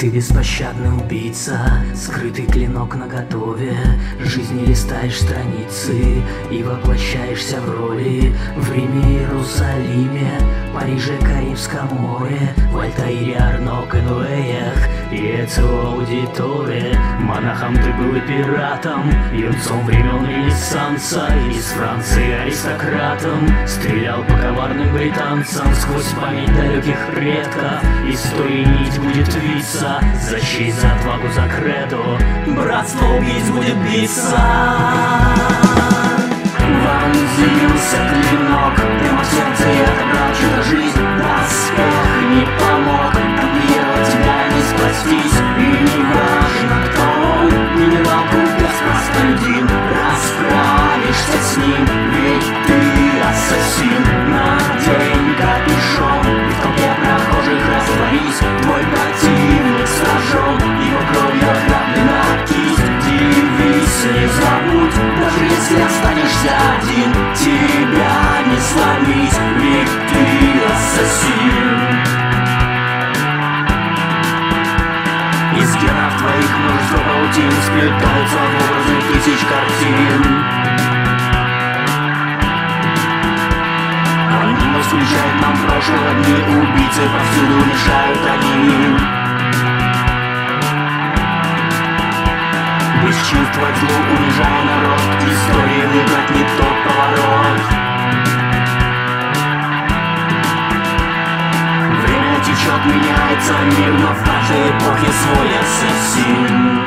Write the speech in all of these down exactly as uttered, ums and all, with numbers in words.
Ты беспощадный убийца, скрытый клинок наготове. Жизни листаешь страницы и воплощаешься в роли. В Риме, Иерусалиме, Париже, Карибском море, в Альтаире, Арно, Кенуэях и Эцио Аудиторе. Монахом ты был и пиратом, юнцом времен Ренессанса, из Франции аристократом. Стрелял по коварным британцам сквозь память далеких предков. Истории нить будет виться, за честь, за отвагу, за кредо. Братство убийц будет биться. Вонзился клинок прямо в сердце, и отобрал чью-то жизнь. Доспех не помог, от мира тебя не спастись. И не важно, кто он, генерал, купец, простолюдин. Расправишься с ним, ведь ты ассасин. Надень капюшон, и в толпе прохожих растворись. Твой противник сражен, его кровью окроплена кисть. Девиз не забудь, даже если останешься один. Тебя не сломить, ведь ты ассасин. Из генов твоих множество паутин сплетаются в образы тысяч картин. Анонимность включает нам прошлого дни, убийцы повсюду мешают они. Без чувства к злу унижая народ, истории выбрать не тот поворот. Время течет, меняется мир, но в каждой эпохе свой ассасин.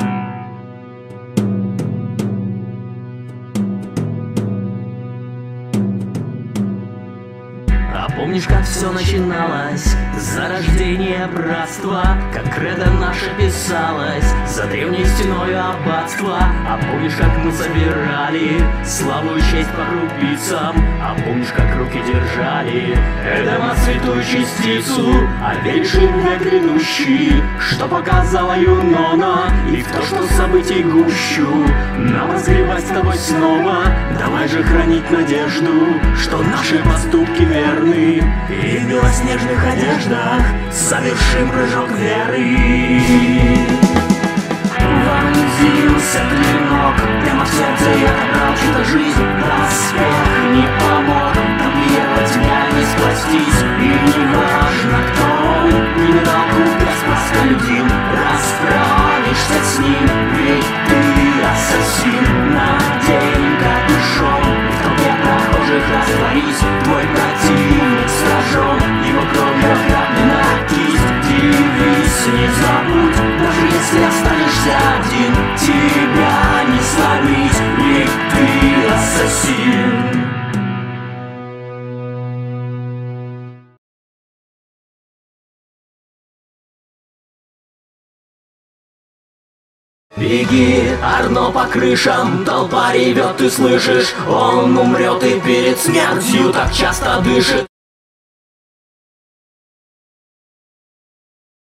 А помнишь, как все начиналось? За рождение братства, как кредо наше писалось, за древней стеною аббатства. А помнишь, как мы собирали славу и честь по крупицам? А помнишь, как руки держали Эдема святую частицу? А веришь ли в век грядущий, что показала Юнона? И в то, что событий гущу нам разгребать с тобой снова. Давай же хранить надежду, что наши поступки верны, и в белоснежных одеждах совершим прыжок веры. Вонзился клинок прямо в сердце, и отобрал чью-то жизнь. Доспех не помог, от мира тебя не спастись. И не важно, кто он, генерал, купец, простолюдин. Расправишься с ним, ведь ты ассасин. Надень капюшон, в толпе прохожих растворись. Твой противник сражен, его кровью окроплена кисть. Девиз не забудь, даже если останешься один. Тебя не сломить, ведь ты ассасин. Беги, Арно, по крышам, толпа ревет, ты слышишь? Он умрет и перед смертью так часто дышит.